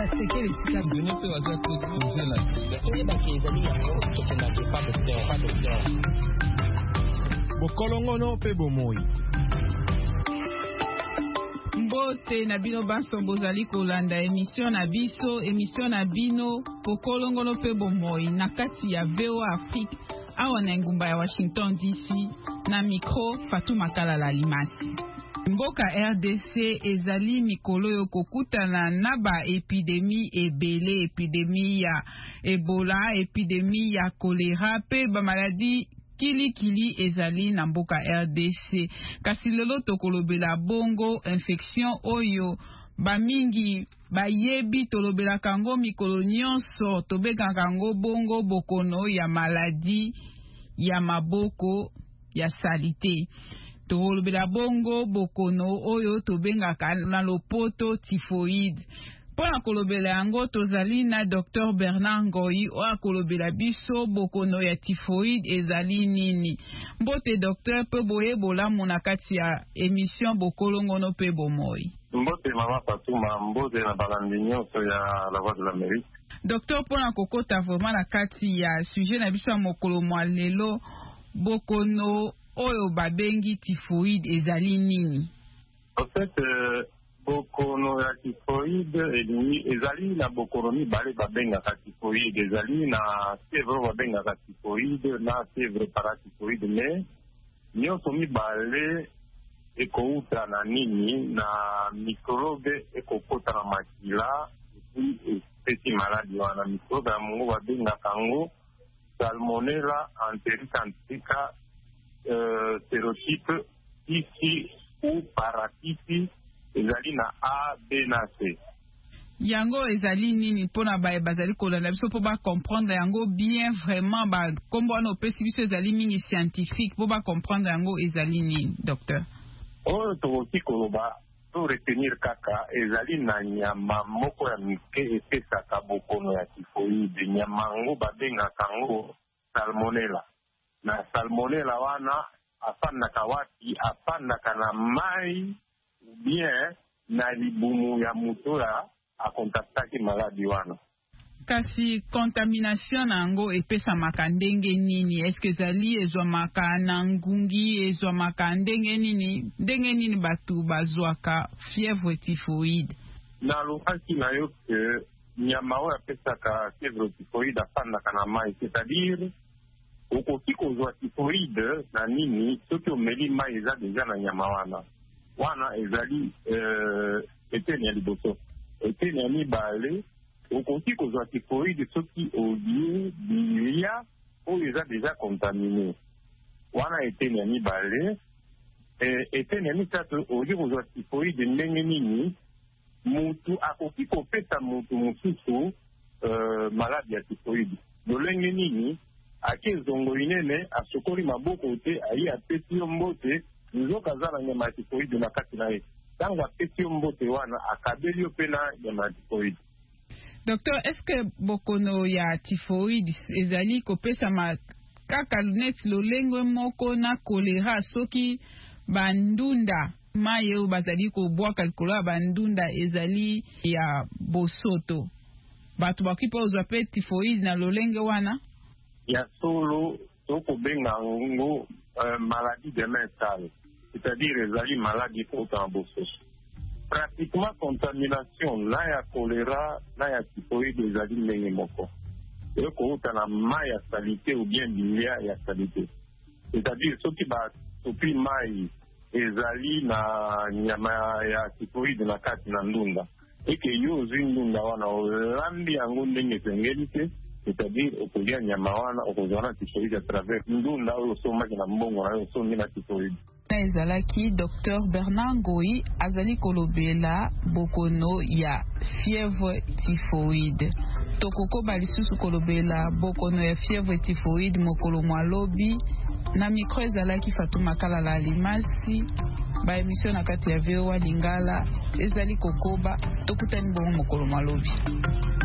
basekele tika zone pe waza ko exposer la oye bakezali yango tokendaki pas docteur bokolongono pe bomoi mbote na bino banso bozali kolanda émission na bino bokolongono pe bomoi na kati ya VOA Afrique awa na ngumba ya Washington DC na micro Fatou Makala Limasi. Mboka RDC ezali mikolo yo kokutana na ba epidemie ebele, epidemie ya Ebola, epidemie ya choléra pe ba maladie kili ezali na mboka RDC. Kasi lelo tokolobela bongo infection oyo bamingi bayebi tolobela kango mikolo nyonso tobeka kango bongo bokono ya maladie ya maboko ya salite. Tolobela bongo bokono oyo tobengaka na lopoto typhoïde. Pona kolobela yango tozali na Dr Bernard Ngoyi oyo akolobela biso bokono ya typhoïde ezali nini. Mbote docteur pe boyebola mona kati ya émission bokolongono pe bomoi. Mbote mama Fatuma, mbote na balandi nyonso ya la voix de l'Amérique. Docteur pona kokota vraiment na kati ya sujet na biso ya mokolo mwa lelo bokono oyo babengi typhoïde ezali nini. En fait, bokono ya typhoïde ezali na bokono mibale babengaka typhoïde, ezali na fièvre babengaka typhoïde na fièvre paratyphoïde, mais nyonso mibale ekouta na nini na microbe ekokota na makila epi epesi maladi wana. Microbe ya mongo babengaka yango Salmonella entericantica sérotype ici ou paratype ezali na A, B na C. Yango ezali nini pona bazali kolanda biso po ba comprendre yango bien vraiment ba kombo wana opesi biso ezali mingi scientifique po ba comprendre yango ezali nini docteur. Oyo tokoki koloba to retenir kaka ezali na nyama moko ya mike epesaka bokono ya typhoïde. Nyama yango babengaka yango salmonella. Na salmonella wana afandaka wapi? Afandaka na mai bien na libumu ya mutu ya akontaktaki maladi wana. Kasi contamination nango epesamaka ndenge nini? Eske ezali ezwamaka na ngungi, ezwamaka ndenge nini batu bazwaka fièvre typhoïde? Na lukaki na yo ke nyama oyo apesaka fièvre typhoïde afandaka na mai, c'est-à-dire okoki kozwa typhoïde na nini soki omeli mai eza deja na nyama wana ezali eteni ya liboso. Eteni ya mibale okoki kozwa typhoïde soki olie bilia oyo eza deja contaminé wana eteni ya mibale. Eteni ya mitatu okoki kozwa typhoïde ndenge nini mutu akoki kopesa mutu mosusu maladi ya typhoïde lolenge nini ake zongo inene asokoli maboko te ayi apesi yo mbote nzoka aza na nyama ya typhoïde na kati na ye. Ntango apesi yo mbote wana akabeli yo mpe na nyama ya typhoïde. Docteur, est-ce que bokono ya typhoïde ezali kopesama kaka neti lolenge moko na choléra soki bandunda mai oyo bazali kobwaka likolo ya bandunda ezali ya bosoto bato bakoki mpe ozwa mpe typhoïde na lolenge wana? Ya solo tokobenga yango maladie de main sale, c'est-à-dire ezali maladie ekouta na bosoto. Pratiquement contamination na ya choléra na ya typhoïde ezali ndenge moko, ekouta na mai ya salite ou bien bilia ya salite. C'est-à-dire soki basopi mai ezali na nyama ya typhoïde na kati na ndunda eke yo ozwi ndunda wana olambi yango ndenge esengeli te, c'est-à-dire okolia nyama wana okozwa na typhoïde à travers ndunda oyo osomaki na mbongo na yo osombi na typhoïde. Ezalaki Dr Bernard Ngoyi azali kolobela bokono ya fièvre typhoïde. Tokokoba lisusu kolobela bokono ya fièvre typhoïde mokolo mwalobi na micro ezalaki Fatou Makala Limasi ba émission na kati ya VOA Lingala ezali kokoba tokutani bongo mokolo mwalobi.